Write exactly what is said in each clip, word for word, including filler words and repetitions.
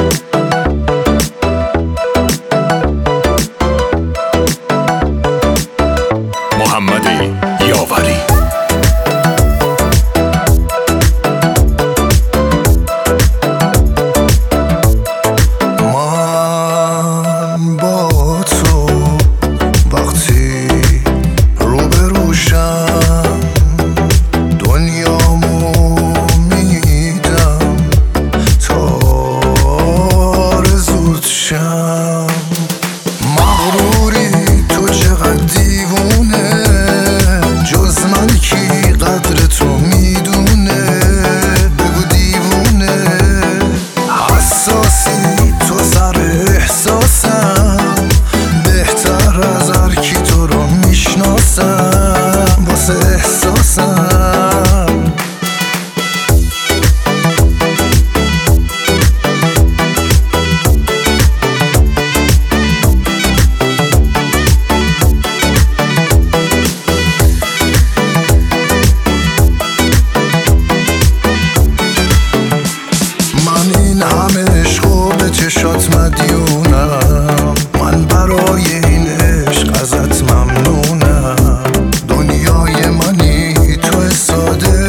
محمد یاوری. من با تو وقتی روبروشم دنیامو میدم تا آرزوت شم. مغروری تو چقدر دیوونه، جز من کی قدر تو میدونه؟ بگو دیوونه. حساسی تو سر احساسم، بهتر از هر کی تو رو میشناسم واسه احساسم. چشات مدیونم، من برای این عشق ازت ممنونم. دنیای منی تو ساده،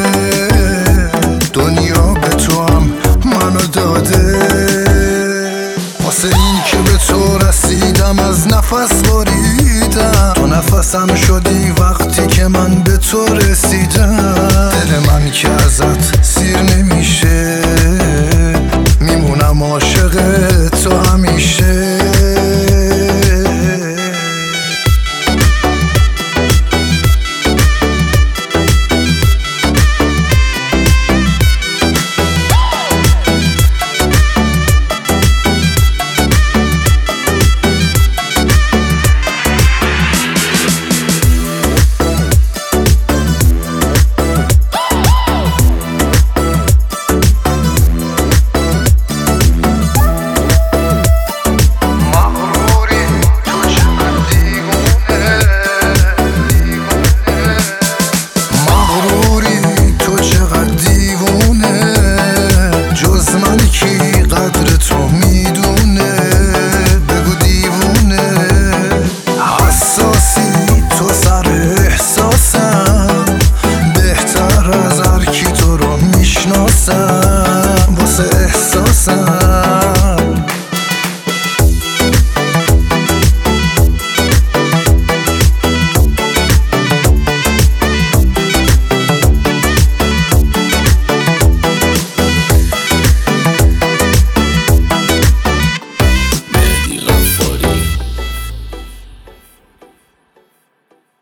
دنیا به تو هم منو داده. واسه این که به تو رسیدم از نفس بریدم، تو نفسم شدی وقتی که من به تو رسیدم. دل من که ازت سیر نمیشه، میمونم عاشق تو همیشه. واسه احساسم